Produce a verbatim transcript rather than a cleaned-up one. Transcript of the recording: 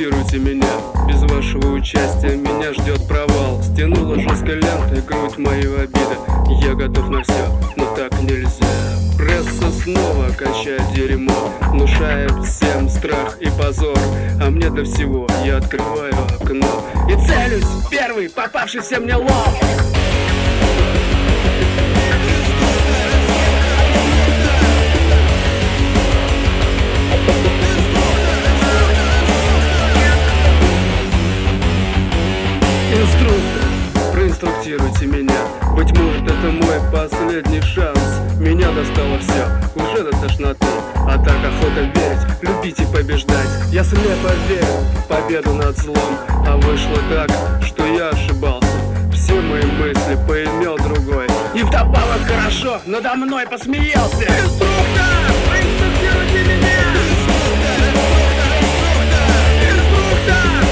Проинструктируйте меня, без вашего участия меня ждет провал. Стянула жесткой лентой грудь мою обида. Я готов на все, но так нельзя. Пресса снова качает дерьмо, внушает всем страх и позор. А мне до всего я открываю окно и целюсь в первый попавшийся мне лоб. Инструктор, проинструктируйте меня. Быть может, это мой последний шанс. Меня достало все, уже до тошноты. А так охота верить, любить и побеждать. Я слепо верю в победу над злом. А вышло так, что я ошибался. Все мои мысли поимел другой. И вдобавок хорошо надо мной посмеялся. Инструктор, проинструктируйте меня. Инструктор, инструктор, инструктор, инструктор.